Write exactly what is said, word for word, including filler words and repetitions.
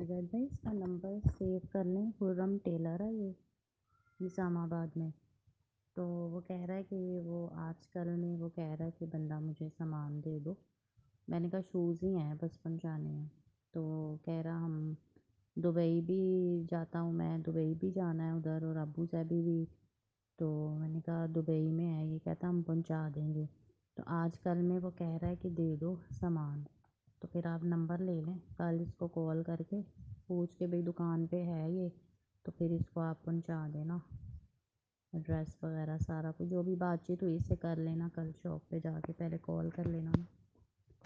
अगर भाई इसका नंबर सेव कर लें, खुर्रम टेलर है ये, निज़ामाबाद में। तो वो कह रहा है कि वो आजकल में वो कह रहा है कि बंदा मुझे सामान दे दो। मैंने कहा शूज़ ही हैं बस पहुँचाने हैं। तो कह रहा हम दुबई भी जाता हूँ, मैं दुबई भी जाना है उधर, और अबू धाबी भी। तो मैंने कहा दुबई में है, ये कहता हम पहुँचा देंगे। तो आजकल में वो कह रहा है कि दे दो सामान। तो फिर आप नंबर ले लें, कल इसको कॉल करके पूछ के भाई दुकान पे है ये, तो फिर इसको आप पहुँचा देना। एड्रेस वगैरह सारा कुछ जो भी बातचीत हुई इससे कर लेना, कल शॉप पे जाके पहले कॉल कर लेना।